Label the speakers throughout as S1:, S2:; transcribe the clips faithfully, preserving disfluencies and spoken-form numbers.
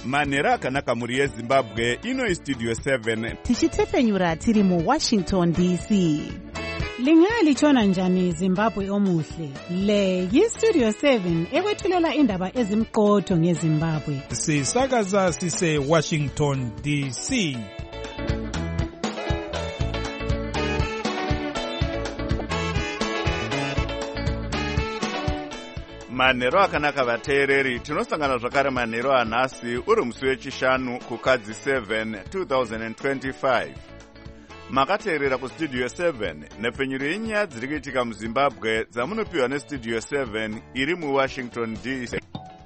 S1: manhero akanaka mhuri yezimbabwe. Ino Studio seven
S2: tichitefenyura tiri muWashington D C.
S3: Lingalitshona njani Zimbabwe omuhle? Le yiStudio seven ekwethulela indaba ezimqotho ngeZimbabwe.
S4: Sisakaza sise Washington D C.
S1: manhero akanaka vateereri, tinosangana zvakare manhero anhasi uri musi wechishanu kukadzi seven two thousand twenty-five. Makateerera kuStudio seven nepfenyuro yenyaya dziri kuitika muZimbabwe dzamunopiwa neStudio seven iri muWashington D C.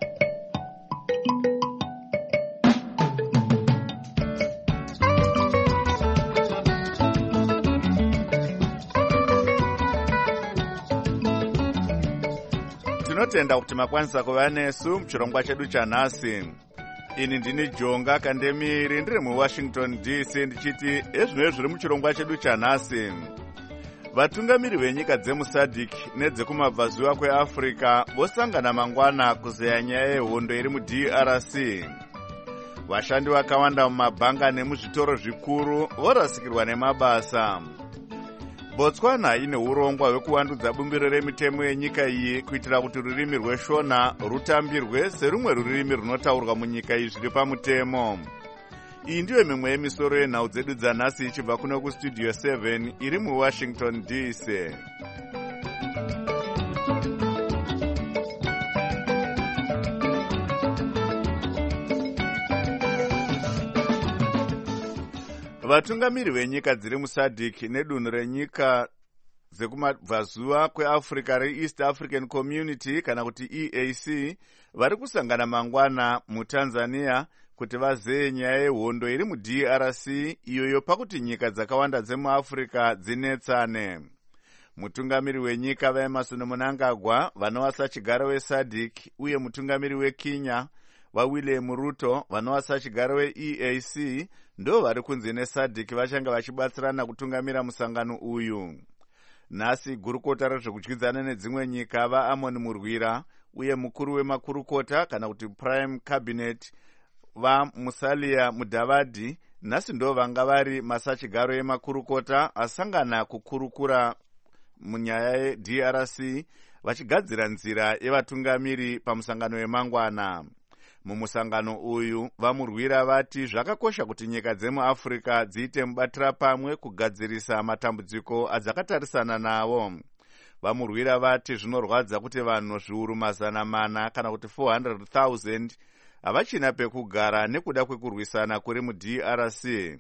S1: Tinotenda kuti makwanisa kuva nesu muchirongwa chedu chanhasi. Ini ndini Jonga Kandemiri ndiri muWashington D C ndichiti ezvino zviri muchirongwa chedu chanhasi. Vatungamiri venyika dzemuSADC nedzekumabvazuva kweAfrica vosangana mangwana kuzeya nyaya yehondo iri muD R C. Vashandi vakawanda mumabhanga nemuzvitoro zvikuru vorasikirwa nemabasa. Botswana ine urongwa hwekuwandudza bumbiro remitemo yenyika iyi kuitira kuti rurimi rweShona rutambirwe serumwe rurimi runotaurwa munyika iyi zviri pamutemo. Iyi ndiyo mimwe yemisoro yenhau dzedu dzanhasi ichibva kuno kuStudio seven iri muWashington D C. Vatungamiri venyika dziri muSADC nedunhu renyika dzekumabvazuva kweAfrica reEast African Community kana kuti E A C vari kusangana mangwana muTanzania kuti vazeye nyaya yehondo iri muD R C iyoyo pakuti nyika dzakawanda dzemuAfrica dzinetsane. Mutungamiri wenyika vaEmerson Mnangagwa vanova sachigaro weSADC uye mutungamiri weKenya vaWilliam Ruto vanova sachigaro weE A C ndo vari kunzi neSADC vachanga vachibatsirana kutungamira musangano uyu. Nhasi gurukota rezvekudyidzana nedzimwe nyika vaAmon Murwira uye mukuru wemakurukota kana kuti Prime Cabinet vaMusalia Mudavadi nhasi ndo vanga vari masachigaro emakurukota asangana kukurukura munyaya yeD R C vachigadzira nzira yevatungamiri pamusangano wemangwana. Mumusangano uyu vamurwira vati zvakakosha kuti nyika dzemuAfrica dziite mubatira pamwe kugadzirisa matambudziko adzakatarisana nawo. Vamurwira vati zvinorwadza kuti vanhu zviuru mazana mana kana kuti four hundred thousand havachina pekugara nekuda kwekurwisana kuri muD R C.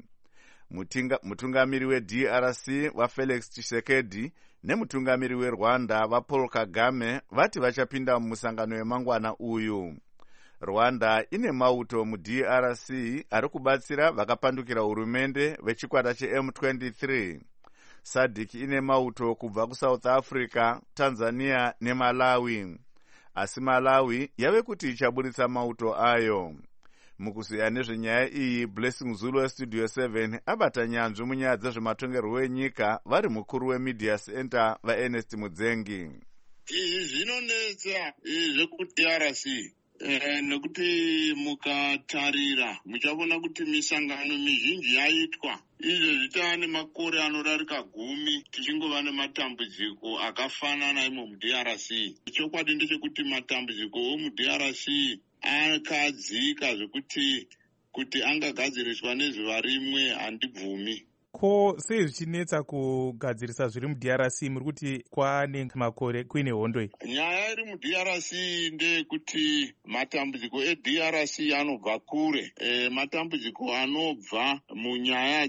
S1: Mutungamiri weD R C vaFelix Tshisekedi nemutungamiri weRwanda vaPaul Kagame vati vachapinda mumusangano wemangwana uyu. Rwanda ine mauto muD R C ari kubatsira vakapandukira hurumende vechikwata cheM twenty-three. SADC ine mauto kubva kuSouth Africa, Tanzania neMalawi. Asi Malawi yave kuti ichaburitsa mauto ayo. Mukuziya nezvenyaya iyi, Blessing Zulu weStudio seven abata nyanzvi munyaya dzezvematongerwo enyika vari mukuru weMedia Center vaErnest Mudzengi.
S5: Izvi zvinonetsa zvekuD R C. Eh, nekuti mukatarira muchaona kuti misangano mizhinji yaitwa izvo zvitava nemakore anorarika gumi tichingova nematambudziko akafanana imo muD R C. Chokwadi ndechekuti matambudziko omuD R C akadzika zvekuti kuti angagadziriswa nezuva rimwe handibvumi.
S4: Ko sei zvichinetsa kugadzirisa zviri muD R C muri kuti kwaane makore kuine hondo iyi?
S5: Nyaya iri muD R C ndeyekuti matambudziko eD R C anobva kure. E, matambudziko anobva munyaya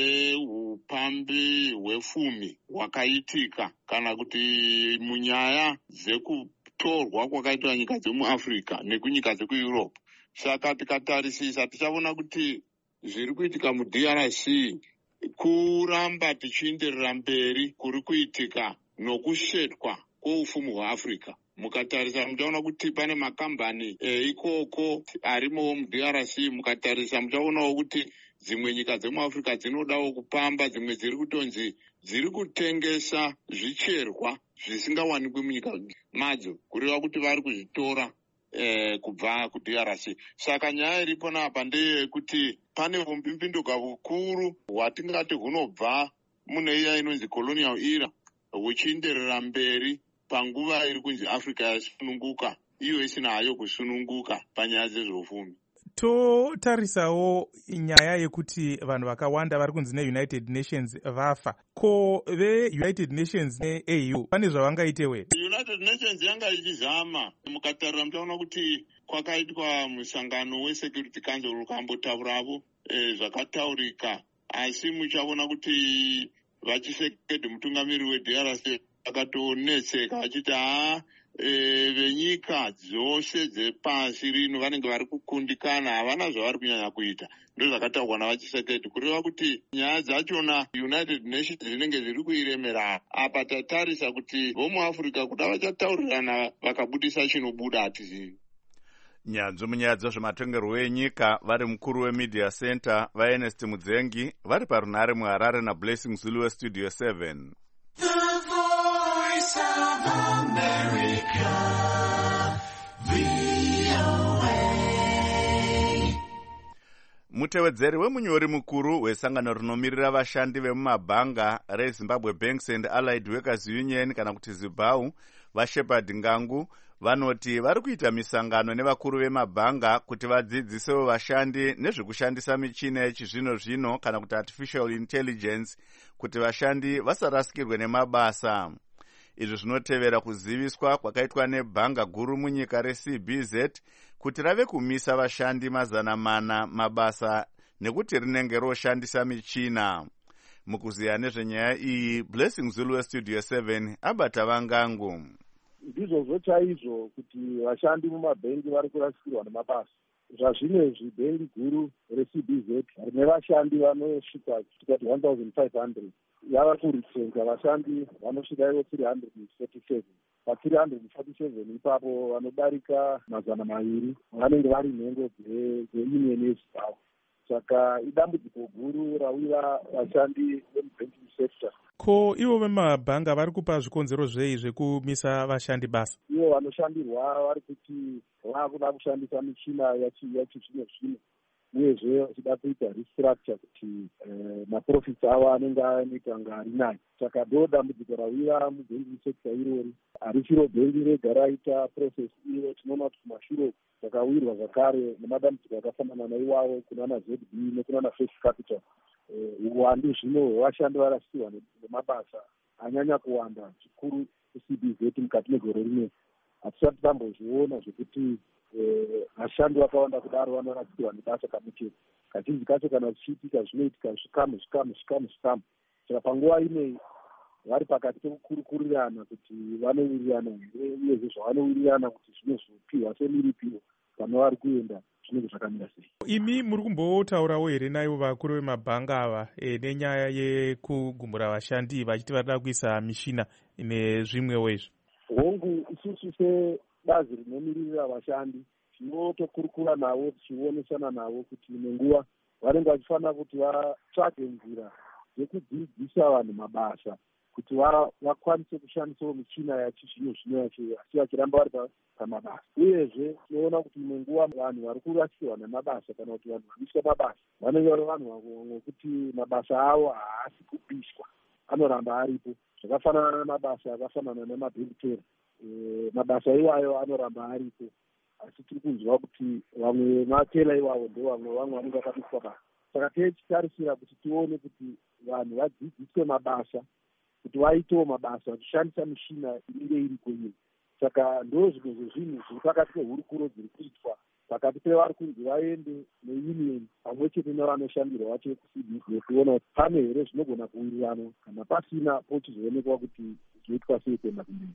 S5: dzeupambi hwepfumi hwakaitika kana kuti munyaya dzekutorwa kwakaitwa nyika dzemuAfrica nekunyika dzekuEurope. Saka tikatarisisa tichaona kuti zviri kuitika muD R C kuramba tichienderera mberi kuri kuitika nokusvetwa kwoupfumi hweAfrica. Mukatarisa muchaona kuti pane makambani e, ikoko arimowo muD R C. Mukatarisa muchaonawo kuti dzimwe nyika dzemuAfrica dzinodawo kupamba, dzimwe dziri kutonzi dziri kutengesa zvicherwa zvisingawanikwi munyika madzo kureva kuti vari kuzvitora eh, kubva ku-D R C. Saka nyaya iripo napa ndeyekuti pane umbimbinduka hukuru hwatingati hunobva mune iya inonzi colonial era huchienderera mberi panguva iri kunzi Africa yasununguka, iyo isina hayo kusununguka panyaya dzezveupfumi.
S4: Totarisawo nyaya yekuti vanhu vakawanda vari kunzi neUnited Nations vafa. Ko veUnited Nations neA U pane zvavangaitewe?
S5: United Nations yanga ichizama. Mukatarira muchaona kuti kwakaitwa musangano weSecurity Council ukambotauravo e, zvakataurika, asi muchaona kuti vachisekedi mutungamiri weD R C akatonetseka achiti haa E, venyika dzose dzepasi rino vanenge vari kukundikana, havana zvavari kunyanya kuita. Ndo zvakataurwa navachisekedi kureva kuti nyaya dzachona United Nations dzinenge dziri kuiremera. Apa tatarisa kuti vomuAfrica kuda vachataurirana vakabudisa chinobuda hatizivi.
S1: Nyanzvi munyaya dzezvematongerwo enyika vari mukuru weMedia Center vaErnest Mudzengi vari parunhare muHarare naBlessing Zulu weStudio seven. Mutevedzeri wemunyori mukuru wesangano rinomirira vashandi vemumabhanga reZimbabwe Banks and Allied Workers Union kana kuti ZIBAU vaShepherd Ngangu vanoti vari kuita misangano nevakuru vemabhanga kuti vadzidzisewo vashandi nezvekushandisa michina yechizvino zvino kana kuti artificial intelligence kuti vashandi vasarasikirwe nemabasa. Izvi zvinotevera kuziviswa kwakaitwa nebhanga guru munyika reC B Z kuti rave kumisa vashandi mazana mana mabasa nekuti rinenge roshandisa michina. Mukuziya nezvenyaya iyi, Blessing Zulu weStudio seven abata vangangu.
S6: Ndizvo chaizvo kuti vashandi mumabhengi vari kurasikirwa nemabasa. Zvazvinezvi bhengi guru reC B Z rine vashandi vanosvika kusvika one thousand five hundred. Yava kuritsenga vashandi vanosvika ivo three hundred forty-seven. Pa three hundred forty-seven ipapo vanodarika mazana maviri vanenge vari nhengo dzeunion yeZimbabwe. Saka idambudziko guru rawira vashandi vemubanking sector.
S4: Ko ivo vemabhanga vari kupa zvikonzero zvei zvekumisa vashandi basa?
S6: Ivo vanoshandirwa vari kuti vakuda kushandisa michina yachizvino zvino uyezve vachida kuita restructure kuti maprofits avo anenge aoneka nga ari nani. Saka ndo dambudziko rawira mubanking sector irori. Harishiro bhengi rega raita process iyo, tinoona kuti kumashure zvakawirwa zvakare nemadambudziko akafanana naiwawo kunana Z B nekunana First Capital. Uwandu zvino hwevashandi varasikirwa nemabasa anyanya kuwanda zvikuru kuC B Z mukati megore rimwe. Hatisati tambozviona zvekuti vashandi vakawanda kudaro vanorasikirwa nebasa kamutero. Kazhinji kacho kana zvichiitika zvinoitika zvikamu zvikamu zvikamu zvikamu. Saka panguva inei vari pakati pekukurukurirana kuti vanowirirana here uyezve zvavanowirirana kuti zvinozopiwa semiripiro pane vari kuenda zvinenge zvakamira sei.
S4: Imi muri kumbotaurawo here naivo vakuru vemabhanga ava e, nenyaya yekugumura vashandi vachiti varida kuisa mishina nezvimwewo izvo?
S6: Hongu isusu sebazi rinomirira vashandi tinotokurukura navo tichionesana navo kuti nenguva vanenge vachifanira kuti vatsvage nzira dzekudzidzisa vanhu mabasa kuti vakwanise kushandisawo michina yachizvino zvino yacho asi vachiramba vari pamabasa. Uyezve tinoona kuti nenguva vanhu vari kurasikirwa nemabasa kana kuti vanhu vanoiswa mabasa vanenge vari vanhu vamwe kuti mabasa avo haasi kupishwa, anoramba aripo. Zvakafanana namabasa akafanana nemabhengitera, mabasa iwayo anoramba aripo, asi tiri kunzwa kuti vamwe matela iwavo ndo vamwe vamwe vanenge vakapiswa basa. Saka tichitarisira kuti tione kuti vanhu vadzidziswe mabasa, kuti vaitewo mabasa vachishandisa mishina inenge iriko iyo. Saka ndo zvimwe zvezvinhu zviri pakati pehurukuro dziri kuitwa pakati pevari kunzi vaende neunion pamwe chete nevanoshandirwa vacho vekuC B Z kuona kuti pane here zvinogona kuwirirana, kana pasina pochizoonekwa kuti zvoitwa sei kuenda kumberi.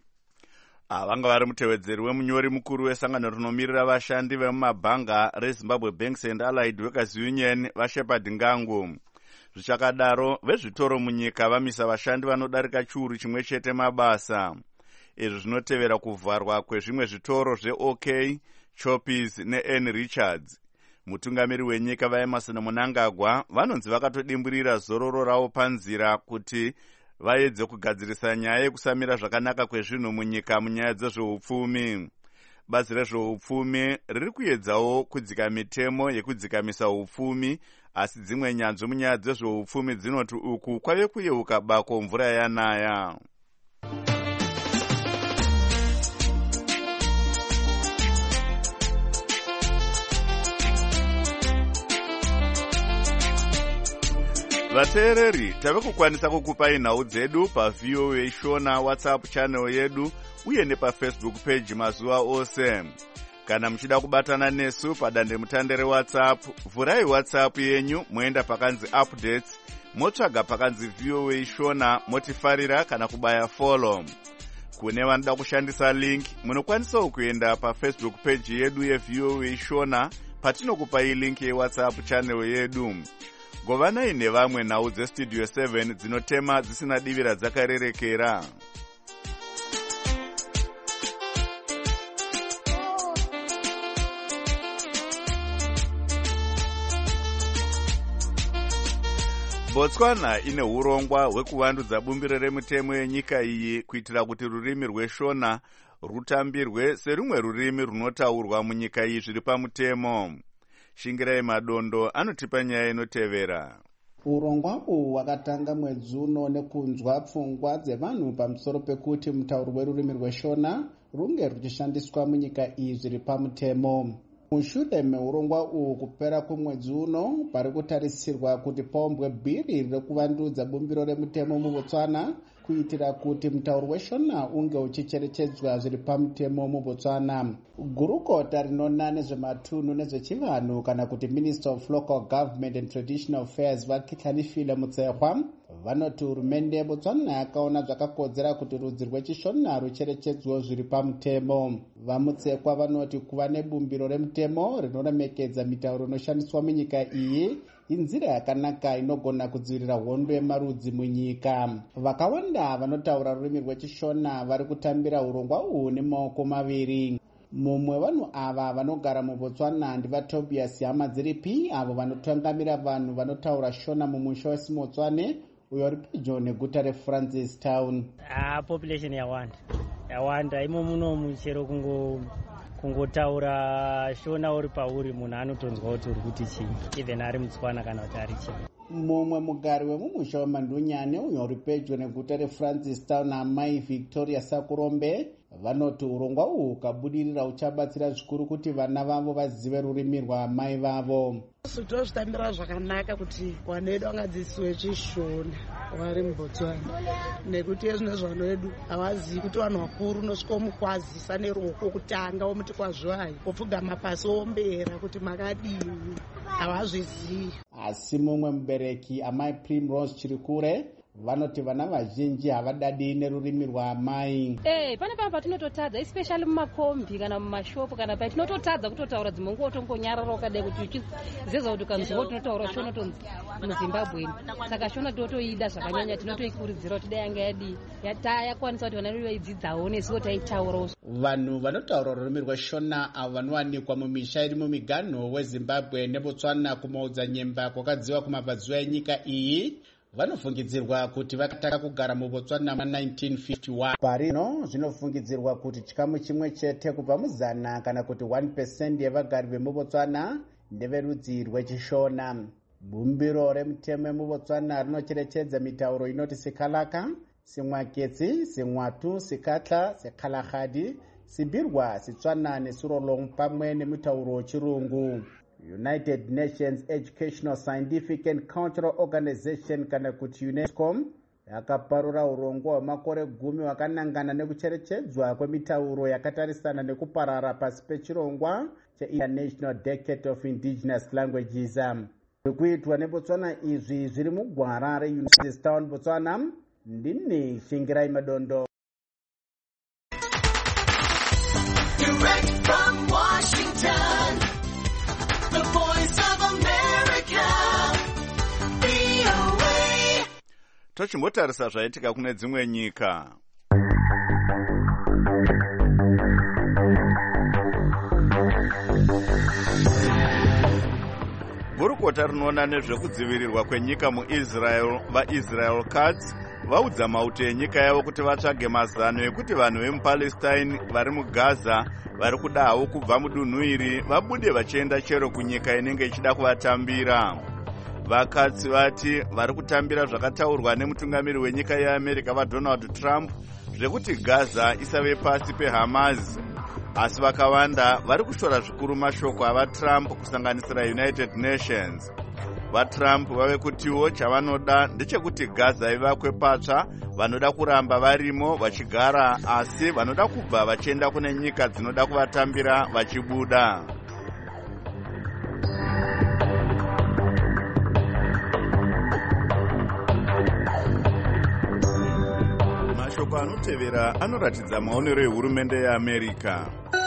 S1: Vanga vari mutevedzeri wemunyori mukuru wesangano rinomirira vashandi vemumabhanga reZimbabwe Banks and Allied Workers Union vaShepherd Ngangu. Zvichakadaro, vezvitoro munyika vamisa vashandi vanodarika chiuru chimwe chete mabasa. Izvi zvinotevera kuvharwa kwezvimwe zvitoro zveOK, Choppies neN Richards. Mutungamiri wenyika vaEmmerson Mnangagwa vanonzi vakatodimburira zororo ravo panzira kuti vaedze kugadzirisa nyaya yekusamira zvakanaka kwezvinhu munyika munyaya dzezveupfumi. bazi rezveupfumi riri kuedzawo kudzika mitemo yekudzikamisa upfumi, asi dzimwe nyanzvi munyaya dzezveupfumi dzinoti uku kwave kuyeuka bako mvura yanaya. Vateereri, tave kukwanisa kukupai nhau dzedu paV O A Shona WhatsApp channel yedu uye nepafacebook page mazuva ose. Kana muchida kubatana nesu padande mutande reWhatsApp, vhurai WhatsApp yenyu moenda pakanzi updates, motsvaga pakanzi V O A Shona, motifarira kana kubaya follow. Kune vanoda kushandisa link, munokwanisawo kuenda pafacebook page yedu yeV O A Shona patinokupai link yeWhatsApp channel yedu. Govanai nevamwe nhau dzestudio seven dzinotema dzisina divira dzakarerekera. Botswana ine urongwa hwekuvandudza bumbiro remutemo yenyika iyi kuitira kuti rurimi rweShona rutambirwe serumwe rurimi runotaurwa munyika iyi zviri pamutemo. Shingirai Madondo anotipa nyaya inotevera.
S7: Urongwa uhu hwakatanga mwedzi uno nekunzwa pfungwa dzevanhu pamusoro pekuti mutauro werurimi rweShona runge ruchishandiswa munyika iyi zviri pamutemo. Mushure meurongwa uhu kupera kwemwedzi uno pari kutarisirwa kuti paumbwe bhiri rekuvandudza bumbiro remutemo muBotswana kuitira kuti mutauro weShona unge uchicherechedzwa zviri pamutemo muBotswana. Gurukota rinoona nezvematunhu nezvechivanhu kana kuti Minister of Local Government and Traditional Affairs vaKithanifile Mutsekwa vanoti hurumende yeBotswana yakaona zvakakodzera kuti rudzi rwechiShona rucherechedzwe zviri pamutemo. VaMutsekwa vanoti kuva nebumbiro remutemo rinoremekedza mitauro inoshandiswa munyika iyi inzira yakanaka inogona kudzivirira hondo yemarudzi munyika. Vakawanda vanotaura rurimi rwechiShona vari kutambira urongwa uhu nemaoko maviri. Mumwe vanhu ava vanogara muBotswana ndivaTobias Hamadziripi, avo vanotungamira vanhu vanotaura Shona mumusha weSimotswane uyo uri pedyo neguta reFrancis Town.
S8: Ah, population yawanda yawanda imo muno muchero kungo kungotaura Shona uri pauri munhu anotonzwa kuti uri kuti chii, even ari muTswana kana kuti ari chii.
S7: Mumwe mugari wemumusha weMandunyane uyo uri pedyo neguta reFrancis Town, amai Victoria Sakurombe, vanoti urongwa uhu ukabudirira uchabatsira zvikuru kuti vana vavo vazive rurimi rwaamai vavo.
S9: Tozvitambira zvakanaka kuti vana vedu vangadzidziswe chiShona vari muBotswana, nekuti ezvinezvi vana vedu havazivi kuti vanhu vakuru unosvika womukwazisa neruoko wokutanga womuti kwazvai wopfugama pasi wombera kuti makadini, havazvizivi.
S7: Asi mumwe mubereki amai Primrose Chirikure vanoti vana vazhinji havadadi nerurimi rwaamai.
S10: Eh, pane pamwe patinototadza especially mumakombi kana mumashopu kana patinototadza kutotaura dzimongo utongonyarara ukadai kuti uchizeza kuti kanzwa tinotaura Shona tonzi muZimbabwe. Saka Shona totoida zvakanyanya, tinotoikurudzira kuti dai yanga yadi yakwanisa kuti vana vedu vaidzidzawo nesuwo taitaurawo.
S7: Vanhu vanotaura rurimi rweShona avo vanowanikwa mumisha iri mumiganho weZimbabwe neBotswana kumaudza nyemba kwakadziwa kumabvazuva enyika iyi vanofungidzirwa kuti vakatanga kugara muBotswana ma nineteen fifty-one. Parino zvinofungidzirwa kuti chikamu chimwe chete kubva muzana kana kuti one percent yevagari vemuBotswana ndeverudzi rwechiShona. Bumbiro remutemo muBotswana rinocherechedza mitauro inoti Sikalaka, Simwaketsi, Simwatu, Sikatla, Sikhalahadi, Sibirwa, Sitswana neSurolong pamwe nemitauro chirungu. United Nations Educational, Scientific and Cultural Organization kana kuti UNESCO yakaparura urongwa hwemakore gumi wakanangana nekucherechedzwa kwemitauro yakatarisana nekuparara pasi pechirongwa cheInternational Decade of Indigenous Languages. Zvikuitwa neBotswana izvi zviri mugwara reUnited Town Botswana. Ndini Shingirai Madondo.
S11: Direct from Washington, the voice of America, V O A.
S1: Tochimbotarisa zvaitika kune dzimwe nyika. Gurukota rinoona nezvekudzivirirwa kwenyika muIsrael, vaIsrael Cuts vaudza mauto enyika yavo kuti vatsvage mazano ekuti vanhu vemupalestine vari mugaza vari kuda havo kubva mudunhu iri vabude vachienda chero kunyika inenge ichida kuvatambira. Vakadzi vati vari kutambira zvakataurwa nemutungamiri wenyika yeamerica vaDonald Trump zvekuti Gaza isave pasi peHamas, asi vakawanda vari kushora zvikuru mashoko avaTrump kusanganisira United Nations. VaTrump vave kutiwo chavanoda ndechekuti Gaza ivakwe patsva, vanoda kuramba varimo vachigara, asi vanoda kubva vachienda kune nyika dzinoda kuvatambira vachibuda. Mashoko anotevera anoratidza maonero ehurumende yeAmerica.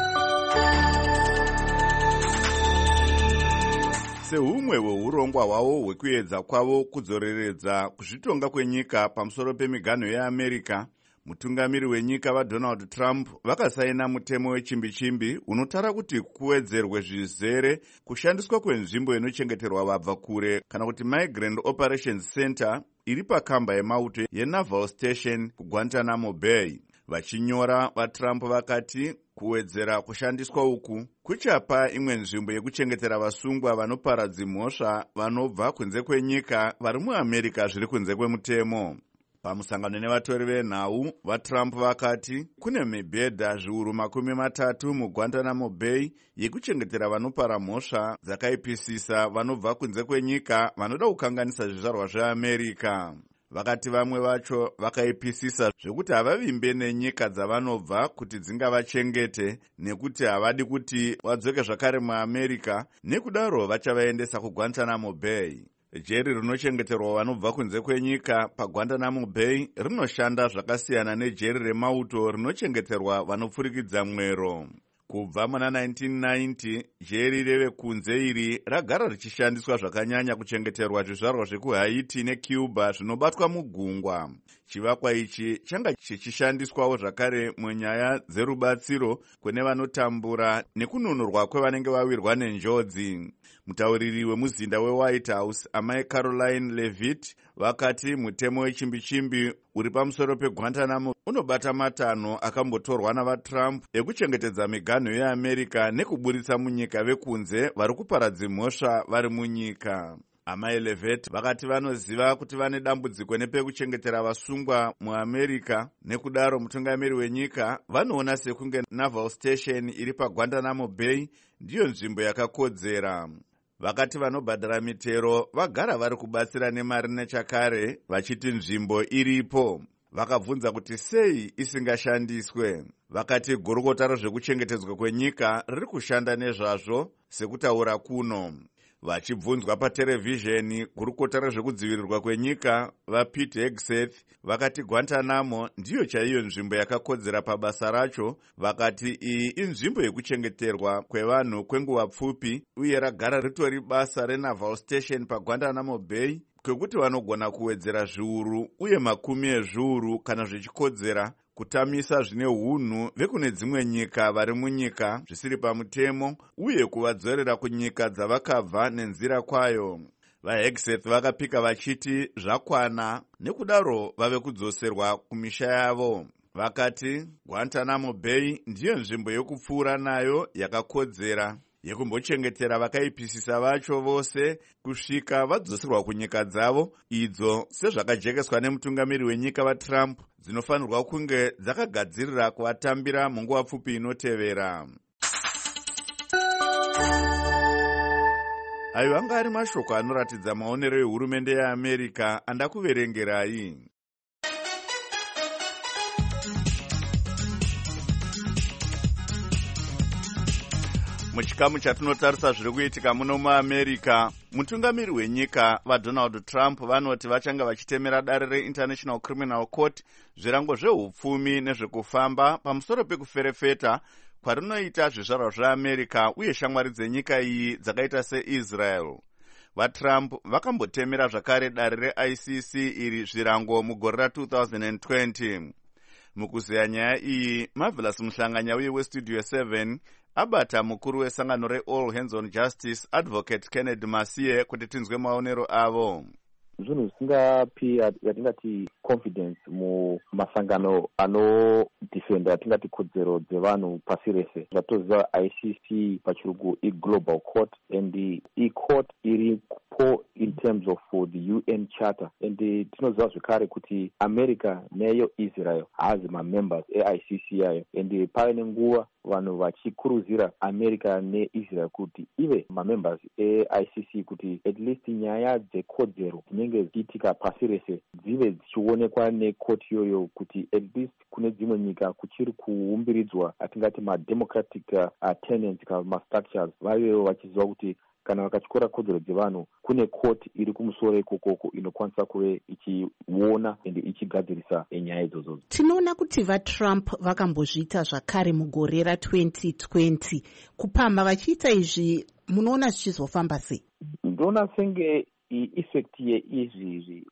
S1: Sehumwe hweurongwa hwavo hwekuedza kwavo kudzoreredza kuzvitonga kwenyika pamusoro pemiganho yeAmerica, mutungamiri wenyika vaDonald Trump vakasaina mutemo wechimbi-chimbi unotara kuti kuwedzerwe zvizere kushandiswa kwenzvimbo inochengeterwa vabva kure kana kuti Migrant Operations Center iri pakamba yemauto yeNaval Station kuGuantanamo Bay. Vachinyora, vaTrump vakati kuwedzera kushandiswa uku kuchapa imwe nzvimbo yekuchengetera vasungwa vanoparadza mhosva vanobva kunze kwenyika vari muAmerica zviri kunze kwemutemo. Pamusangano nevatori venhau, vaTrump vakati kune mibhedha zviuru makumi matatu muGuantanamo Bay yekuchengetera vanopara mhosva dzakaipisisa vanobva kunze kwenyika vanoda kukanganisa zvizvarwa zveAmerica. Vakati vamwe vacho vakaipisisa zvekuti havavimbe nenyika dzavanobva kuti dzingavachengete nekuti havadi kuti vadzoke zvakare muAmerica, nekudaro vachavaendesa kuGuantanamo Bay. Jeri rinochengeterwa vanobva kunze kwenyika paGuantanamo Bay rinoshanda zvakasiyana nejeri remauto rinochengeterwa vanopfurikidza mwero. Kubva muna nineteen ninety, jeri revekunze iri ragara richishandiswa zvakanyanya kuchengeterwa zvizvarwa zvekuHaiti neCuba zvinobatwa mugungwa. Chivakwa ichi changa chichishandiswawo zvakare munyaya dzerubatsiro kune vanotambura nekununurwa kwevanenge vawirwa nenjodzi. Mutauriri wemuzinda weWhite House, amai Caroline Levitt, vakati mutemo wechimbi-chimbi uri pamusoro peGuantanamo unobata matanho akambotorwa navaTrump ekuchengetedza miganho yeAmerica nekuburitsa munyika vekunze vari kuparadza mhosva vari munyika. Amai Levitt vakati vanoziva kuti vane dambudziko nepekuchengetera vasungwa muAmerica, nekudaro mutungamiri wenyika vanoona sekunge Naval Station iri paGuantanamo Bay ndiyo nzvimbo yakakodzera. Vakati vanobhadhara mitero vagara vari kubatsira nemari nechakare vachiti nzvimbo iripo. Vakabvunza kuti sei isingashandiswe. Vakati gurukota rezvekuchengetedzwa kwenyika riri kushanda nezvazvo sekutaura kuno. Vachibvunzwa paterevhizheni, gurukota rezvekudzivirirwa kwenyika vaPete Hegseth vakati Guantanamo ndiyo chaiyo nzvimbo yakakodzera pabasa racho. Vakati iyi inzvimbo yekuchengeterwa kwevanhu kwenguva pfupi uye ragara ritori basa reNaval Station paGuantanamo Bay kwekuti vanogona kuwedzera zviuru uye makumi ezviuru kana zvichikodzera kutamisa zvine hunhu vekune dzimwe nyika vari munyika zvisiri pamutemo uye kuvadzorera kunyika dzavakabva nenzira kwayo. VaHegseth vakapika vachiti zvakwana, nekudaro vave kudzoserwa kumisha yavo. Vakati Guantanamo Bay ndiyo nzvimbo yokupfuura nayo yakakodzera yekumbochengetera vakaipisisa vacho vose kusvika vadzoserwa kunyika dzavo, idzo sezvakajekeswa nemutungamiri wenyika vaTrump dzinofanirwa kunge dzakagadzirira kuvatambira munguva pfupi inotevera. Ayo vanga ari mashoko anoratidza maonero ehurumende yeAmerica andakuverengerai. Muchikamu chatinotarisa zviri kuitika muno muAmerica, mutungamiri wenyika vaDonald Trump vanoti vachanga vachitemera dare reInternational Criminal Court zvirango zvehupfumi nezvekufamba pamusoro pekuferefeta kwarinoita zvizvarwa zveAmerica uye shamwari dzenyika iyi dzakaita seIsrael. VaTrump vakambotemera zvakare dare reI C C iri zvirango mugore ra two thousand twenty. Mukuzeya nyaya iyi, Marvelous Muhlanganya uye weStudio seven abata mukuru wesangano reAll Hands on Justice Advocate Kennedy Masie kuti tinzwe maonero avo.
S12: Zvinhu zvisingapi yatingati confidence mumasangano anodefenda tingati kodzero dzevanhu pasi rese. Zvatoziva I C C pachirungu i-global court, and i-court iripo in terms of for the U N charter, and tinoziva zvekare kuti America neyo Israel hazi ma-members e-I C C ayo, and pave nenguva vanhu vachikuruzira America neIsrael kuti ive ma-members e-I C C kuti at least nyaya dzekodzero dzinenge dzichiitika pasi rese dzive dzichionekwa nekoti iyoyo, kuti at least kune dzimwe nyika kuchiri kuumbiridzwa atingati ma-democratic uh, tenants kana ma-structures vavewo vachiziva kuti kana vakatyora kodzero dzevanhu kune koti iri kumusoro ikokoko inokwanisa kuve ichiona ende ichigadzirisa nyaya idzodzo.
S2: Tinoona kuti vaTrump vakambozviita zvakare mugore ratwenty twenty. Kupamba vachiita izvi munoona zvichizofamba sei?
S12: Ndona senge i-effect yeizvi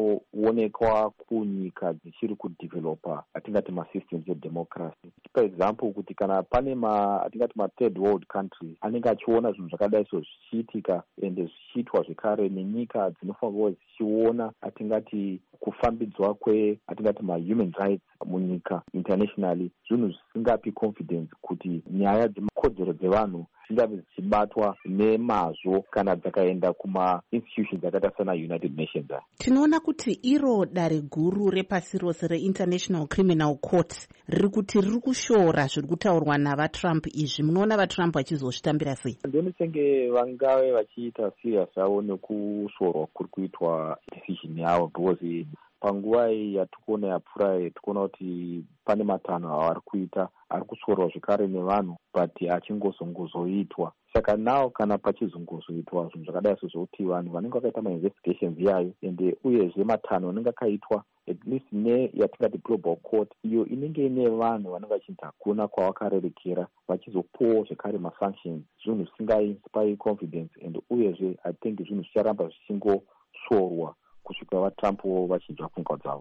S12: inoonekwa kunyika dzichiri kudevelopa atingati ma-systems edemocracy. For example, kuti kana pane ma atingati ma-third world countries anenge achiona zvinhu zvakadai so zvichiitika ende zvichiitwa zvekare nenyika dzinofanirwa dzichiona atingati kufambidzwa kwe atingati ma-human rights munyika internationally, zvinhu zvisingapi confidence kuti nyaya dzekodzero dzevanhu dzingave dzichibatwa nemazvo kana dzakaenda kuma-institutions dzakaita sana United Nations.
S2: Tinoona kuti iro dare guru repasi rose re-International Criminal Court riri kuti riri kushora zviri kutaurwa navaTrump izvi. Munoona vaTrump vachizozvitambira sei?
S12: Ndoni senge vangave vachiita serious yavo nekushorwa kuri kuitwa decision yavo, because panguva yatikuona yapfuura tikuona kuti pane matanho avari kuita ari kushorwa zvekare nevanhu but achingozongozoitwa. Saka nawo kana pachizongozoitwa zvinhu zvakadai sezvokuti vanhu vanenge vakaita ma-investigations yayo ende uyezve matanho anenge akaitwa at least ne yatingati global court iyo inenge ine vanhu vanenge vachinzi hakuna kwavakarerekera vachizopuwawo zvekare ma-sanctions, zvinhu zvisingainspire confidence and uyezve I think zvinhu zvicharamba zvichingoshorwa kusvika vaTrump vachinzwa pfungwa dzavo.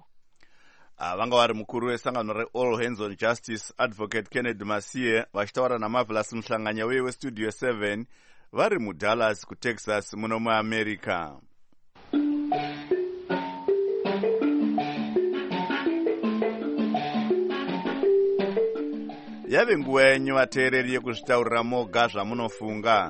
S1: Vanga vari mukuru wesangano reAll Hands on Justice Advocate Kennedy Masiye vachitaura naMarvelous Muhlanganya weStudio seven vari muDallas kuTexas muno muAmerica. Yave nguva yenyu vateereri yekuzvitaurira moga zvamunofunga.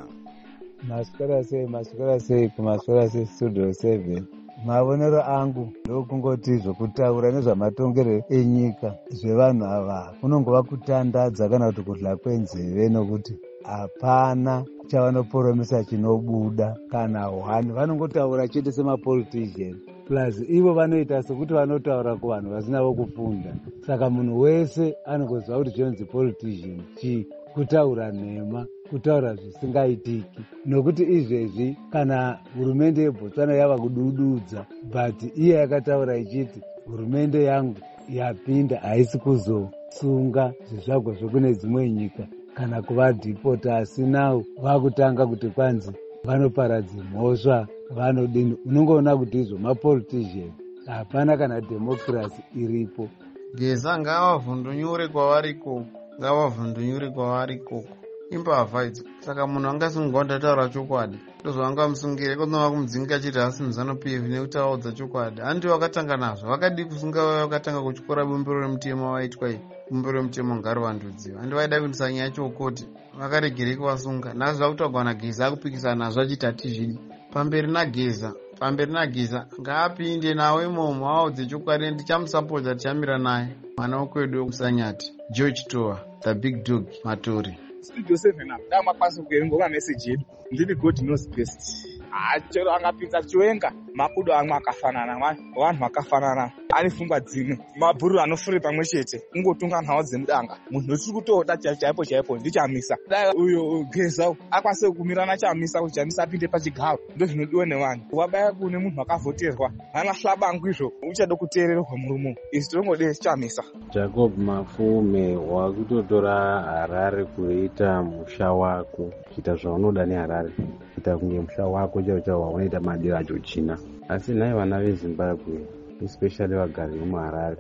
S13: Maswera sei, maswera sei kumaswera seStudio seven. Mavonero angu ndokungoti zvokutaura nezvamatongerero enyika zvevanhu ava kunongova kutandadza kana kuti kudla kwenzeve, nokuti hapana chavanoporomesa chinobuda kana hwani. Vanongotaura chete semapolitician, plus ivo vanoita sekuti vanotaura kuvanhu vasinavo kufunda. Saka munhu wese anongoziva kuti chinonzi politician chi kutaura nhema, kutaura zvisingaitiki, nokuti izvezvi kana hurumende yeBotswana yava kudududza but iye yakataura ichiti hurumende yangu yapinda haisi kuzosunga zvizvagwa zvokune dzimwe nyika kana kuvadhipota, asi nawo vakutanga kuti kwanzi vanoparadza mhosva vanodini. Unongoona kuti izvo mapolitician, hapana kana democracy iripo.
S14: Geza ngavavhundunyure kwavari koko, ngavavhundunyure kwavari koko imbavha idzo. Saka munhu angasunga ndataura chokwadi ndozvanga musungire kunova kumudzinga achiti hasi muzano P F nekuti audza chokwadi. Handi vakatanga nazvo, vakadi kusunga vakatanga kuchikora bumbiro remutemo vaitwa iyi bumbiro remutemo ngarivandudziwa. Handi vaida kuendesa nyaya chokoti vakaregerei kuvasunga. Nhasi zvakutagwa naGeza akupikisana nazvo achiti hatizvidi. Pamberi naGeza pamberi naGeza ngaapinde nawo imomo audze chokwadi. Ndichamusapota, tichamira naye mwana wekwedu wekusanyati George Toa the big dog Matori.
S15: Studio seven apa dama kwasa kuerenga message yedu ndini God knows best. Achero angapinza chiwenga makudo amwe akafanana, vanhu vakafanana, ane pfungwa dzimwe, mabhuru anofure pamwe chete, ungotunga nhawa dzemudanga. Munhu uchiri kutoda chaipo chaipo ndichamisa. Dai uyo Geza akwanise kumirana chamisa kuti chamisa apinde pachigaro, ndizvo zvinodiwa nevanhu. Wabaya kune munhu akavhoterwa hana hlabangu izvo uchada kuteererwa murumo. Izvi tinongode chamisa.
S16: Jacob Mafume wakutotora Harare kuita musha wako, kuita zvaunoda neHarare, kuita kunge musha wako chaiwo chaiwo waunoita madiro acho china. Asi naye vana veZimbabwe especially vagari vemuHarare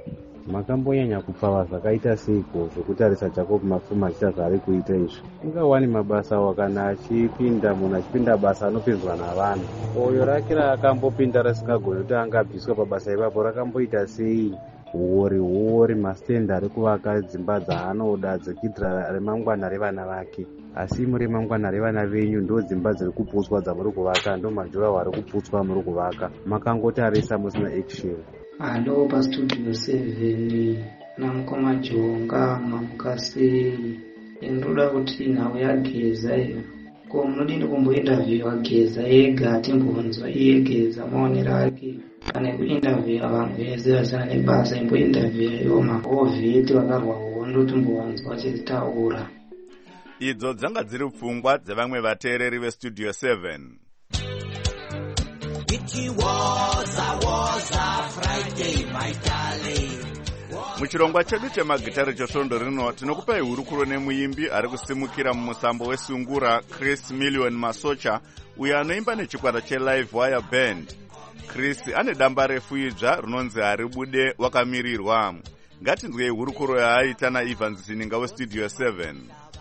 S16: makambonyanya kupfava zvakaita seiko zvokutarisa jacob mafuma achita zvaari kuita izvi? ungawani mabasa awo kana achipinda munhu achipinda basa anopinzwa navanhu. oyo rake raakambopinda risingagoni kuti angabviswa pabasa ipapo rakamboita sei? huori huori masitenda ari kuvaka dzimba dzaanoda dzekuitira remangwana revana vake. asi muri remangwana revana venyu ndo dzimba dziri kuputswa dzamuri kuvaka, ndo majuraho ari kuputswa muri kuvaka. makangotarisa musina action.
S17: halo pastudio seven namukoma jonga mamukasei. ndinoda kuti nhau yageza iyo ko munodini kumbointerview ageza ega atimbonzwa iye geza maonero ake kana kuinterview vanhu vese vasina nebasa imbointerview iwo maovheti vakarwa hondo timbowanzwa vachitaura.
S1: idzo dzanga dziri pfungwa dzevamwe vateereri vestudio seven. muchirongwa chedu chemagitare chesvondo rino tinokupai hurukuro nemuimbi ari kusimukira mumusambo wesungura Chris Million Masocha, uyo anoimba nechikwata chelive wire band. Chris ane damba refu idzva rinonzi haribude wakamirirwa. ngatinzwei hurukuro yaaita naEvans Zininga westudio seven.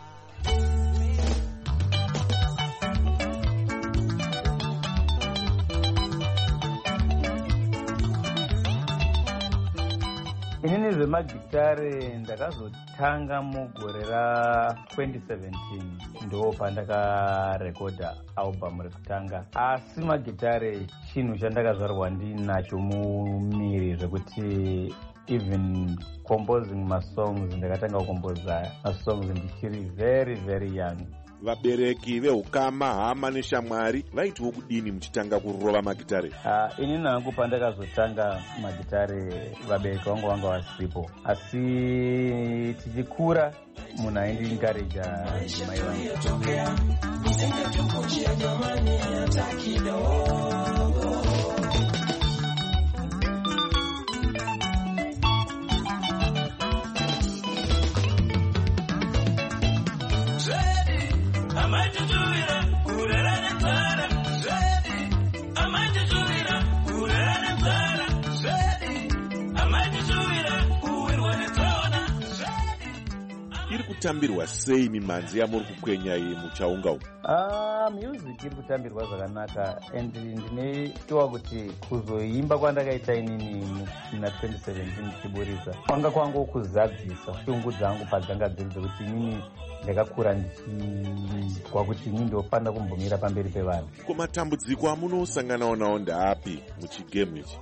S18: inini zvemagitare ndakazotanga mugore ratwenty seventeen ndo pandakarekodha album rekutanga. asi magitare chinhu chandakazvarwa ndinacho mumiri zvekuti even composing masongs ndakatanga kukomboza masongs ndichiri very very young.
S19: vabereki veukama hama neshamwari vaitiwo kudini muchitanga kurova magitare?
S18: Uh, ini nangu pandakazotanga magitare vabereki vangu vanga vasiripo, asi tichikura munhu aindinkareja mai vangu.
S19: iri kutambirwa sei mimhanzi yamuri kukwenya iyi muchaunga umu?
S18: Ah, music iri kutambirwa zvakanaka and ndinetowa kuti kuzoimba kwandakaita inini muna twenty seventeen ndichiburisa kwanga kwangu kuzadzisa shungu dzangu padzanga dziri dzekuti inini ndakakura ndichizwa kuti inini ndofanira kumbomira pamberi pevanhu.
S19: Ko matambudziko amunosanganawo nawo ndeapi muchigemu ichi?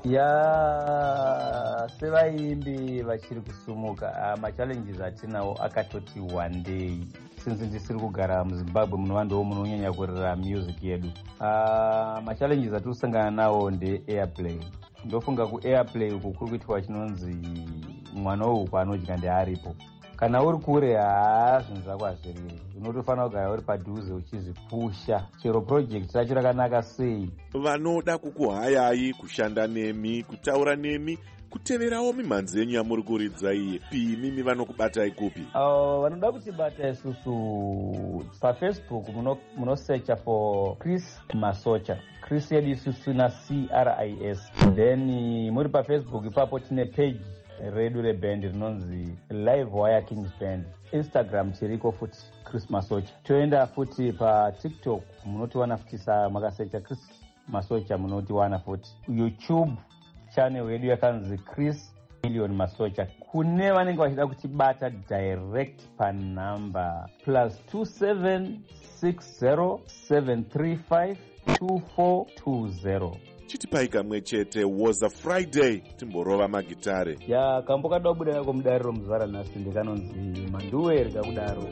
S18: ya sevaimbi vachiri kusumuka, machallenges atinawo akatoti one day since ndisiri kugara muzimbabwe muno ndo munonyanya kurira music yedu. uh, machallenges atinosangana nawo ndeairplay. ndofunga kuairplay uku kuri kuitwa chinonzi mwana wouku anodya ndearipo. kana uri kure haa zvinhu zvako hazviriri, unotofanira kugara uri padhuze uchizvipusha chero project racho rakanaka sei.
S19: vanoda kukuhayai kushanda nemi, kutaura nemi, kuteverawo mimhanzi yenyu yamuri kuridza iye, pimimi vanokubatai kupi?
S18: Uh, vanoda kutibata isusu pafacebook munosearcha for Chris Masocha, Chris yedu isusu na C R I S. then muri pafacebook ipapo tine page redu reband rinonzi Live Wire Kings Band. Instagram tiriko futi Chris Masocha. toenda futi patiktok munotiwana futi sa makasearcha Chris Masocha munotiwana futi. YouTube channel yedu yakanzi Chris Million Masocha. kune vanenge vachida kutibata direct panumber plus two seven six zero seven three five two four two zero.
S19: chitipai kamwe chete was a Friday timborova magitare.
S18: ya kambo kada kubuda nako mudariro muzvara nhasi ndikanonzi manduwe rikakudaro.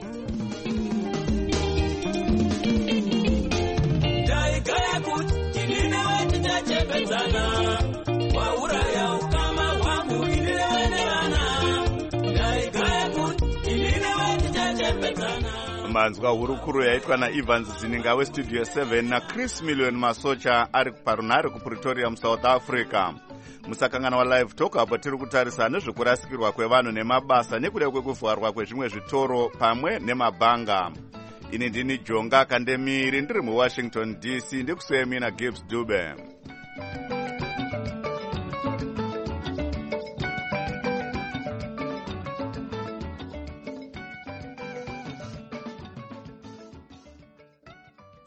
S11: taigaya kuti inine wetitachepedzana wauraya ukama hwangu inine wene vana. taigaya kuti inine wetitachepedzana.
S1: manzwa hurukuro yaitwa naEvans Zininga westudio seven naChris Million Masocha ari parunhare kuPretoria muSouth Africa. musakangana walive talk apo tiri kutarisa nezvekurasikirwa kwevanhu nemabasa nekuda kwekuvharwa kwezvimwe zvitoro pamwe nemabhanga. ini ndini Jonga Kandemiri ndiri muWashington D C ndikusemi naGibbs Dube.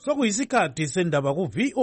S20: sokuyisikhathi sendaba ku-V O